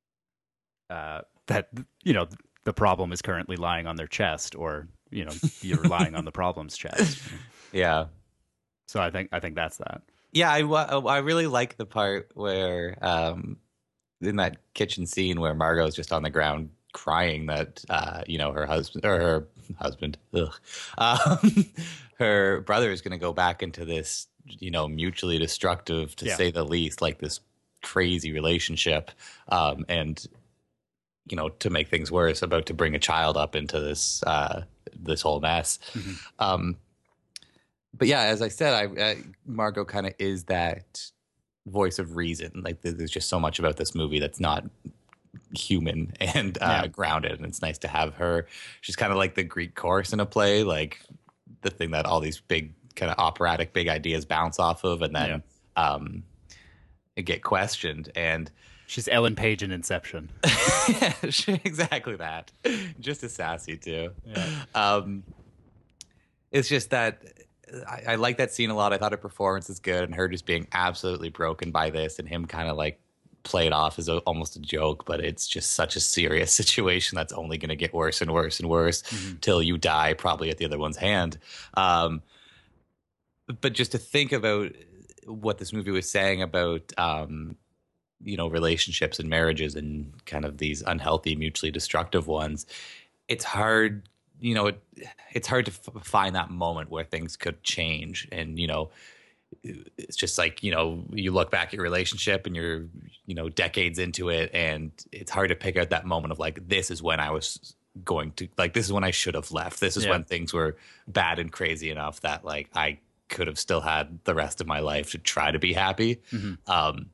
Uh, that, you know, the problem is currently lying on their chest, or, you know, you're lying on the problem's chest. Yeah. So I think I think that's that. Yeah, I, I really like the part where, um, in that kitchen scene where Margot is just on the ground crying that, uh, you know, her husband, or her husband, ugh, um, her brother is going to go back into this, you know, mutually destructive, to yeah. say the least, like this crazy relationship. Um, and... you know, to make things worse, about to bring a child up into this uh, this whole mess. Mm-hmm. Um, but yeah, as I said, I, uh, Margot kind of is that voice of reason. Like, there's just so much about this movie that's not human and uh, yeah. grounded, and it's nice to have her. She's kind of like the Greek chorus in a play, like the thing that all these big kind of operatic big ideas bounce off of, and then yeah. um, get questioned. And she's Ellen Page in Inception. Yeah, exactly that. Just as sassy too. Yeah. Um, it's just that I, I like that scene a lot. I thought her performance is good, and her just being absolutely broken by this, and him kind of like play it off as a, almost a joke, but it's just such a serious situation that's only going to get worse and worse and worse mm-hmm. till you die, probably at the other one's hand. Um, but just to think about what this movie was saying about. Um, you know, relationships and marriages and kind of these unhealthy, mutually destructive ones, it's hard, you know, it, it's hard to f- find that moment where things could change. And, you know, it's just like, you know, you look back at your relationship and you're, you know, decades into it, and it's hard to pick out that moment of like, this is when I was going to, like, this is when I should have left. This is yeah. when things were bad and crazy enough that like I could have still had the rest of my life to try to be happy. Mm-hmm. Um,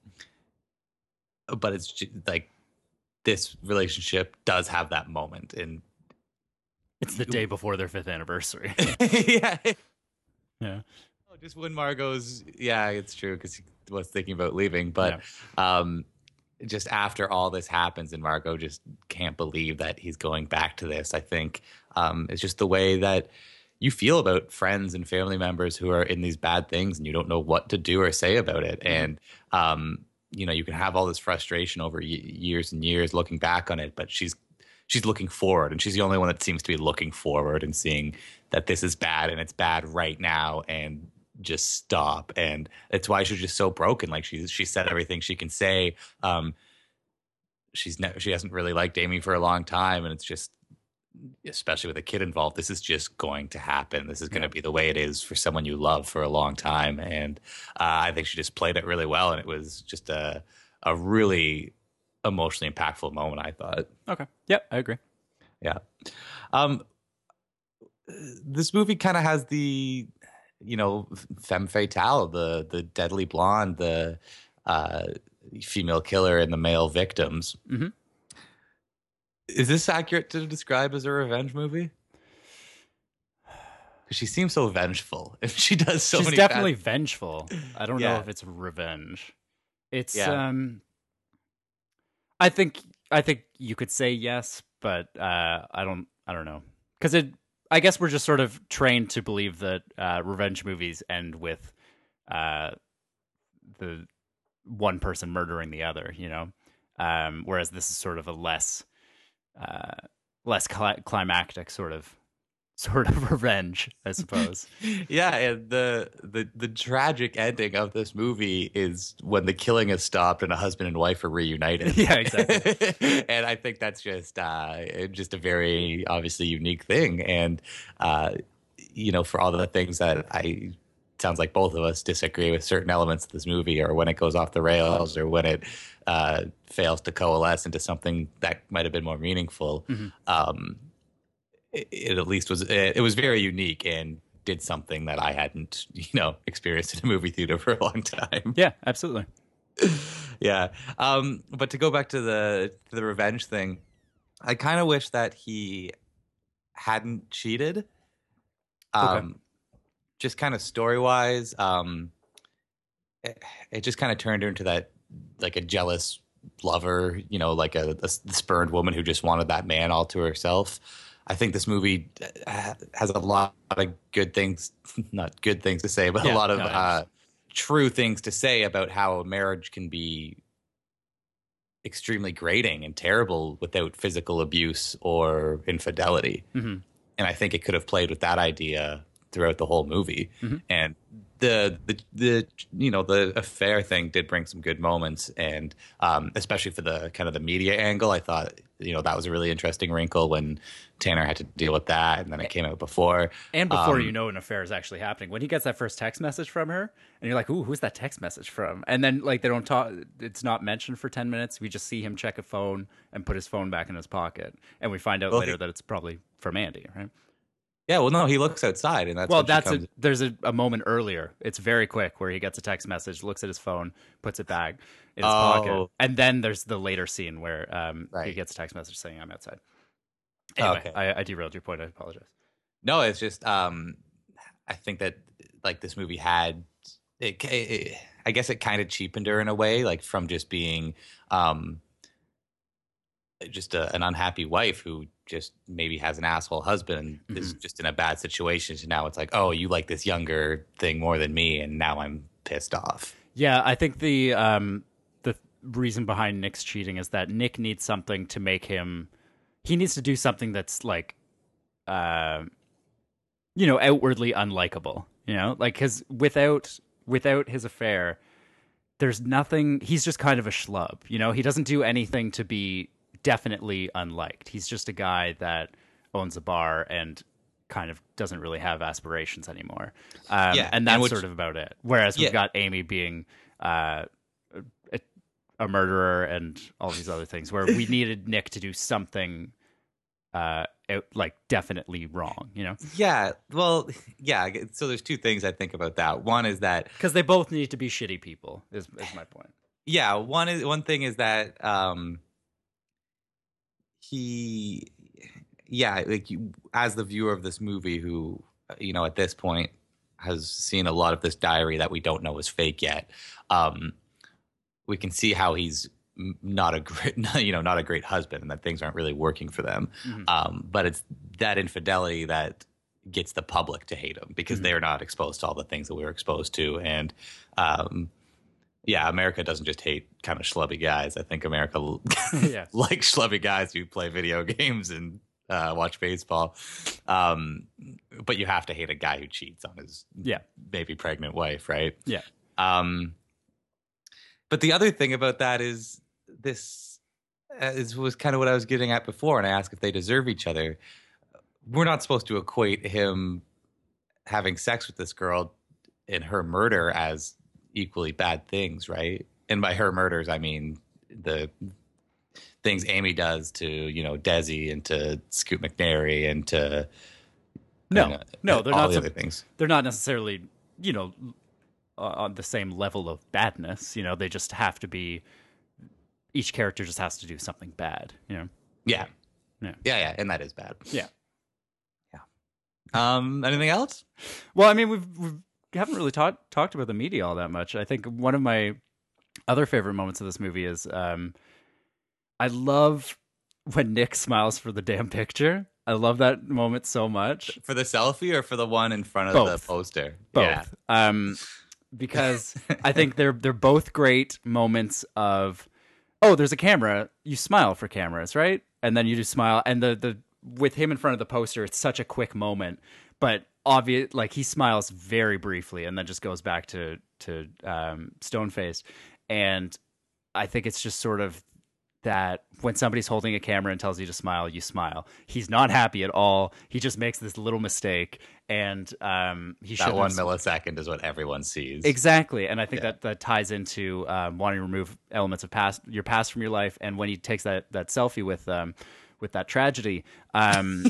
But it's just, like, this relationship does have that moment, and it's the day before their fifth anniversary. yeah, yeah. Oh, just when Margot's, yeah, it's true, because he was thinking about leaving, but yeah. um, just after all this happens, and Margot just can't believe that he's going back to this. I think um, it's just the way that you feel about friends and family members who are in these bad things, and you don't know what to do or say about it, mm-hmm. and um. You know, you can have all this frustration over y- years and years looking back on it, but she's she's looking forward, and she's the only one that seems to be looking forward and seeing that this is bad, and it's bad right now, and just stop. And it's why she's just so broken. Like, she she said everything she can say. Um, she's ne- she hasn't really liked Amy for a long time, and it's just especially with a kid involved, this is just going to happen. This is going to be the way it is for someone you love for a long time. And uh, I think she just played it really well. And it was just a, a really emotionally impactful moment, I thought. Okay. Yep, I agree. Yeah. Um, this movie kind of has the, you know, femme fatale, the the deadly blonde, the uh, female killer, and the male victims. Mm-hmm. Is this accurate to describe as a revenge movie? Because she seems so vengeful, and she does so She's many. She's definitely bad... vengeful. I don't yeah. know if it's revenge. It's yeah. um. I think I think you could say yes, but uh, I don't. I don't know because it. I guess we're just sort of trained to believe that uh, revenge movies end with uh, the one person murdering the other, you know, um, whereas this is sort of a less uh, less cl- climactic sort of sort of revenge, I suppose. Yeah, and the the the tragic ending of this movie is when the killing is stopped and a husband and wife are reunited. Yeah, exactly. And I think that's just uh, just a very obviously unique thing. And uh, you know, for all the things that I sounds like both of us disagree with certain elements of this movie, or when it goes off the rails, or when it uh, fails to coalesce into something that might have been more meaningful. Mm-hmm. Um, It, it at least was it, it was very unique and did something that I hadn't, you know, experienced in a movie theater for a long time. Yeah, absolutely. Yeah. Um, but to go back to the to the revenge thing, I kind of wish that he hadn't cheated. Um, okay. Just kind of story wise, um, it, it just kind of turned her into that like a jealous lover, you know, like a, a spurned woman who just wanted that man all to herself. I think this movie has a lot of good things, not good things to say, but yeah, a lot of no, uh, true things to say about how a marriage can be extremely grating and terrible without physical abuse or infidelity. Mm-hmm. And I think it could have played with that idea throughout the whole movie. Mm-hmm. And the, the, the, you know, the affair thing did bring some good moments. And um, especially for the kind of the media angle, I thought, you know, that was a really interesting wrinkle when Tanner had to deal with that. And then it came out before. And before um, you know an affair is actually happening. When he gets that first text message from her and you're like, ooh, who's that text message from? And then like they don't talk, it's not mentioned for ten minutes. We just see him check a phone and put his phone back in his pocket. And we find out well, later he, that it's probably from Andy, right? Yeah, well, no, he looks outside, and that's well. when That's comes... a, there's a, a moment earlier. It's very quick where he gets a text message, looks at his phone, puts it back in his oh. pocket, and then there's the later scene where um, right. he gets a text message saying, "I'm outside." Anyway, okay. I, I derailed your point. I apologize. No, it's just um, I think that like this movie had, it, it, I guess it kind of cheapened her in a way, like from just being um, just a, an unhappy wife who just maybe has an asshole husband, mm-hmm. is just in a bad situation. So now it's like, oh, you like this younger thing more than me, and now I'm pissed off. Yeah, I think the um, the reason behind Nick's cheating is that Nick needs something to make him. He needs to do something that's like, uh, you know, outwardly unlikable. You know, like because without without his affair, there's nothing. He's just kind of a schlub. You know, he doesn't do anything to be definitely unliked. He's just a guy that owns a bar and kind of doesn't really have aspirations anymore. Um, yeah, and that's and which, sort of about it. Whereas we've yeah. got Amy being uh, a, a murderer and all these other things where we needed Nick to do something uh, out, like definitely wrong, you know? Yeah. Well, yeah. So there's two things I think about that. One is that because they both need to be shitty people is, is my point. Yeah. One is one thing is that, um, he, yeah, like you, as the viewer of this movie who, you know, at this point has seen a lot of this diary that we don't know is fake yet, um, we can see how he's not a great, you know, not a great husband and that things aren't really working for them. Mm-hmm. Um, but it's that infidelity that gets the public to hate him because mm-hmm. they're not exposed to all the things that we were exposed to. And, um, yeah, America doesn't just hate kind of schlubby guys. I think America yeah. likes schlubby guys who play video games and uh, watch baseball. Um, but you have to hate a guy who cheats on his yeah. maybe pregnant wife, right? Yeah. Um, but the other thing about that is this uh, is, was kind of what I was getting at before, and I asked if they deserve each other. we're not supposed to equate him having sex with this girl and her murder as equally bad things, right? And by her murders, I mean the things Amy does to, you know, Desi and to Scoot McNairy and to no, you know, no, they're all not the so, other things. They're not necessarily, you know, on the same level of badness. You know, they just have to be. Each character just has to do something bad. You know. Yeah. Yeah. Yeah. Yeah. And that is bad. Yeah. Yeah. Um. Anything else? Well, I mean, we've, we've we haven't really talked talked about the media all that much. I think one of my other favorite moments of this movie is um, I love when Nick smiles for the damn picture. I love that moment so much. For the selfie or for the one in front of Both. the poster? Both. Yeah. Um, because I think they're they're both great moments of, oh, there's a camera. You smile for cameras, right? And then you just smile. And the the with him in front of the poster, it's such a quick moment, but obvious. Like he smiles very briefly and then just goes back to to um, stone faced. And I think it's just sort of that when somebody's holding a camera and tells you to smile, you smile. He's not happy at all. He just makes this little mistake, and um, he that should one millisecond is what everyone sees. Exactly, and I think Yeah. that that ties into um, wanting to remove elements of past your past from your life. And when he takes that that selfie with um, with that tragedy, um,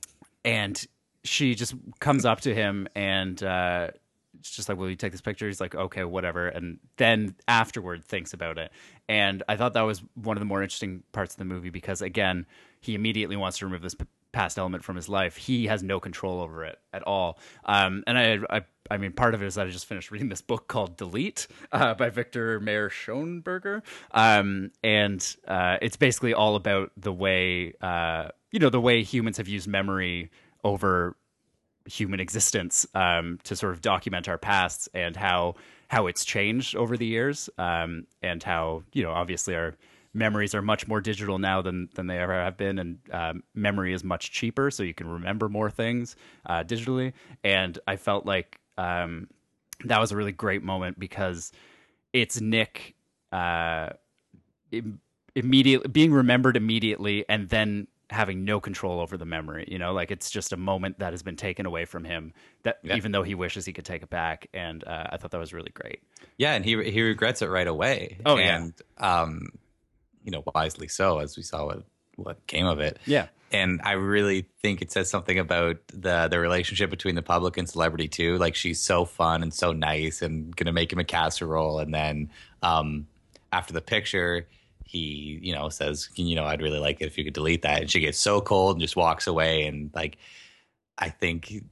and she just comes up to him and. Uh, It's just like, will you take this picture? He's like, okay, whatever. And then afterward thinks about it. And I thought that was one of the more interesting parts of the movie because, again, he immediately wants to remove this p- past element from his life. He has no control over it at all. Um, and I, I, I mean, part of it is that I just finished reading this book called Delete uh, by Victor Mayer Schoenberger. Um, and uh, it's basically all about the way, uh, you know, the way humans have used memory over human existence um, to sort of document our pasts and how how it's changed over the years, um, and how, you know, obviously our memories are much more digital now than than they ever have been, and um, memory is much cheaper, so you can remember more things uh, digitally. And I felt like um, that was a really great moment because it's Nick uh, im- immediately being remembered immediately, and then having no control over the memory, you know, like it's just a moment that has been taken away from him that Yeah. even though he wishes he could take it back. And uh, I thought that was really great. Yeah, and he he regrets it right away. Oh, yeah. and um, you know, wisely so, as we saw what what came of it. Yeah. And I really think it says something about the the relationship between the public and celebrity too. Like she's so fun and so nice and gonna make him a casserole, and then um, after the picture, he, you know, says, you know, I'd really like it if you could delete that. And she gets so cold and just walks away. And like, I think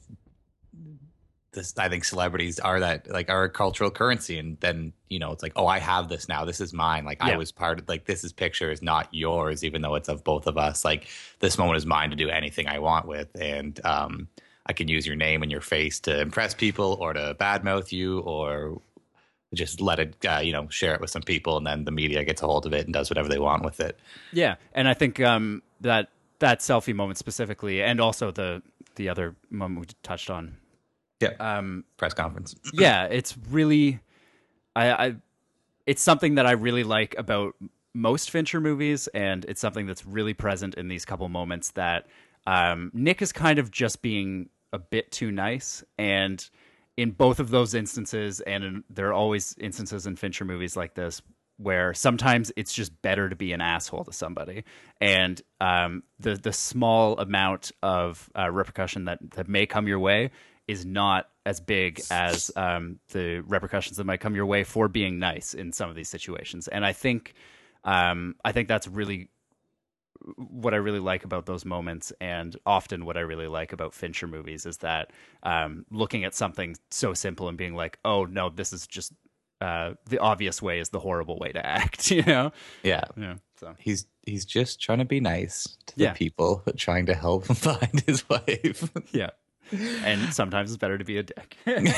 this, I think celebrities are that, like, are a cultural currency. And then, you know, it's like, oh, I have this now. This is mine. Like Yeah. I was part of, like, this is picture is not yours, even though it's of both of us. Like this moment is mine to do anything I want with. And um, I can use your name and your face to impress people or to badmouth you or just let it, uh, you know, share it with some people, and then the media gets a hold of it and does whatever they want with it. Yeah. And I think um, that that selfie moment specifically, and also the the other moment we touched on. Yeah. Um, Press conference. yeah, it's really, I, I, it's something that I really like about most Fincher movies, and it's something that's really present in these couple moments that um, Nick is kind of just being a bit too nice. And in both of those instances, and in, there are always instances in Fincher movies like this where sometimes it's just better to be an asshole to somebody, and um, the the small amount of uh, repercussion that, that may come your way is not as big as um, the repercussions that might come your way for being nice in some of these situations. And I think um, I think that's really what I really like about those moments, and often what I really like about Fincher movies is that um, looking at something so simple and being like, oh no, this is just uh, the obvious way is the horrible way to act, you know? Yeah. Yeah. So He's he's just trying to be nice to Yeah. the people, trying to help him find his wife. yeah, and sometimes it's better to be a dick.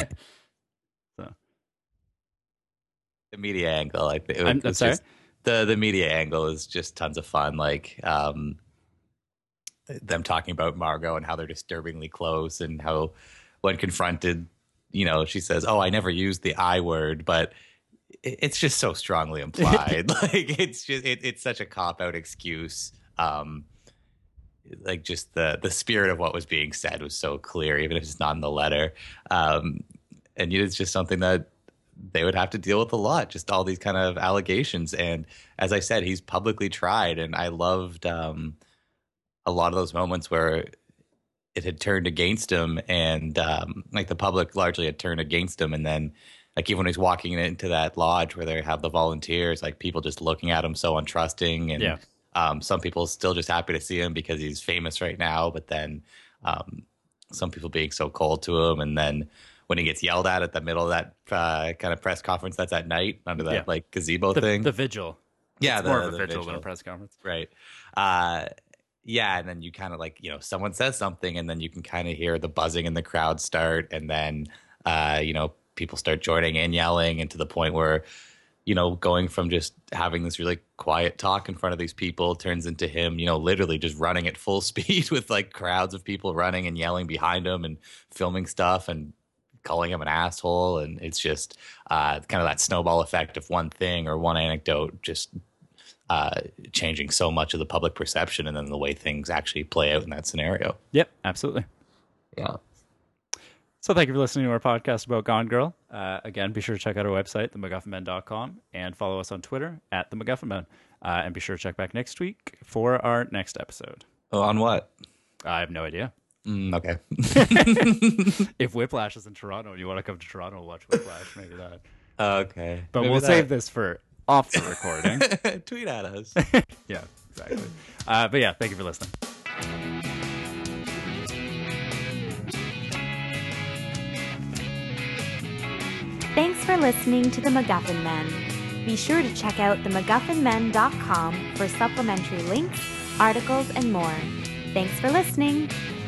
so The media angle, I think. I'm- I'm it's sorry? just- the the media angle is just tons of fun. Like um, them talking about Margot and how they're disturbingly close, and how when confronted, you know, she says, "Oh, I never used the I word," but it, it's just so strongly implied. Like it's just it, it's such a cop out excuse. Um, like just the the spirit of what was being said was so clear, even if it's not in the letter. Um, and it's just something that they would have to deal with a lot, just all these kind of allegations. And as I said, he's publicly tried. And I loved um, a lot of those moments where it had turned against him, and um, like the public largely had turned against him. And then like even when he's walking into that lodge where they have the volunteers, like people just looking at him so untrusting. And Yeah. um, some people still just happy to see him because he's famous right now. But then um, some people being so cold to him. And then when he gets yelled at at the middle of that uh, kind of press conference that's at night under that Yeah. like gazebo The, thing. the vigil. Yeah, It's the- more of a the vigil, than vigil. a press conference. Right. Uh, yeah, and then you kind of like, you know, someone says something and then you can kind of hear the buzzing in the crowd start. And then, uh, you know, people start joining in, yelling, and to the point where, you know, going from just having this really quiet talk in front of these people turns into him, you know, literally just running at full speed with like crowds of people running and yelling behind him and filming stuff and calling him an asshole. And it's just uh, kind of that snowball effect of one thing or one anecdote just uh, changing so much of the public perception and then the way things actually play out in that scenario. Yep, absolutely. Yeah. So thank you for listening to our podcast about Gone Girl. Uh, again, be sure to check out our website, the MacGuffin Men dot com, and follow us on Twitter at the MacGuffin Men. Uh, and be sure to check back next week for our next episode. Oh, on what? I have no idea. Mm, okay. If Whiplash is in Toronto and you want to come to Toronto and watch Whiplash, maybe that. Okay. But Maybe we'll that. save this for off the recording. Tweet at us. Yeah, exactly. Uh, but yeah, thank you for listening. Thanks for listening to the MacGuffin Men. Be sure to check out the MacGuffin Men dot com for supplementary links, articles, and more. Thanks for listening.